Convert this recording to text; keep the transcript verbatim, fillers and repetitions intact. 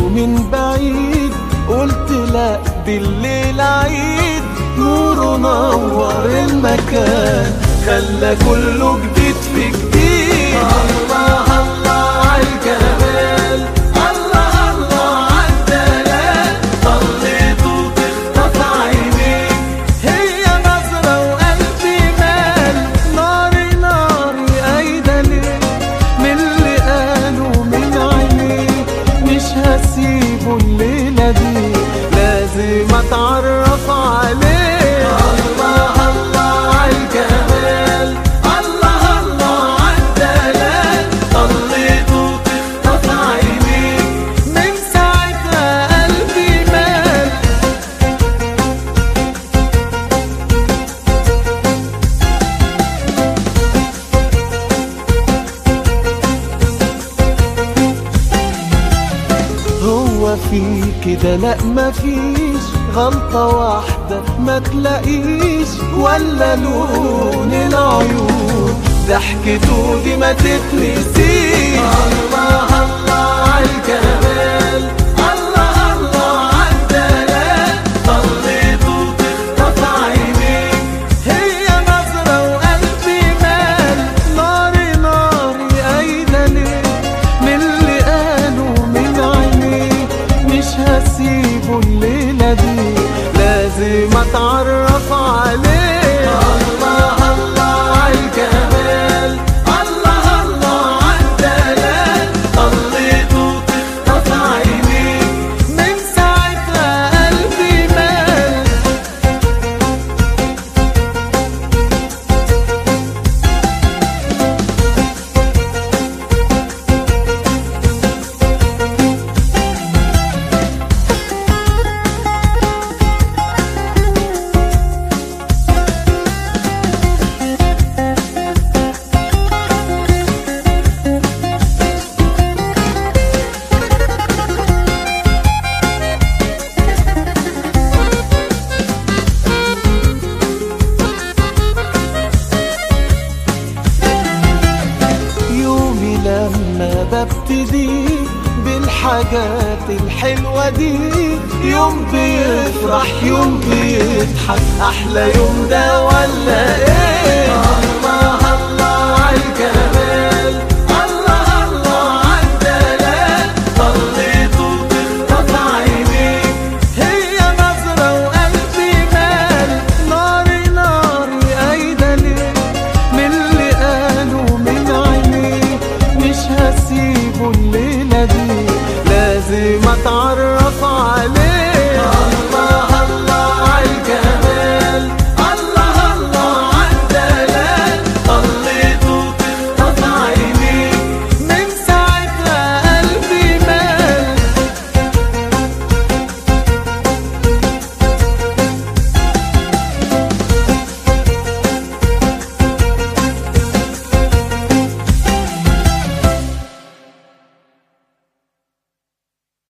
من بعيد، قلت لا بالليل عيد، نوره نور المكان خلى كله جديد في جديد. الله الله عالجمال، الله الله عالدلال، طليت وتخطف عينيك هي نظرة وقلبي مال. ناري ناري قايدة ليه من اللي قالوا من عينيك، مش هسيبه الليلة دي لازم اتعرف عليه. الله الله عالجمال، الله الله عالدلال، طليت وتخطف عينيك من ساعتها قلبي مال. هو في كده لا مفيش غلطة واحدة ما تلاقيش، ولا لون العيون ضحكته دي ما تتنسيش. الله الله عالجمال، الله الله عالدلال، طليت وتخطف عينيك هي نظرة وقلبي مال. ناري ناري قايدة ليه من اللي قالوا من عينيك، مش هسيبه الليلة دي لازم اتعرف عليه. الله الله عالجمال، الله الله عالدلال، طليت وتخطف عينيك من ساعتها قلبي مال. لما ببتدي بالحاجات الحلوة دي، يوم بيفرح يوم بيضحك، أحلى يوم ده ولا إيه؟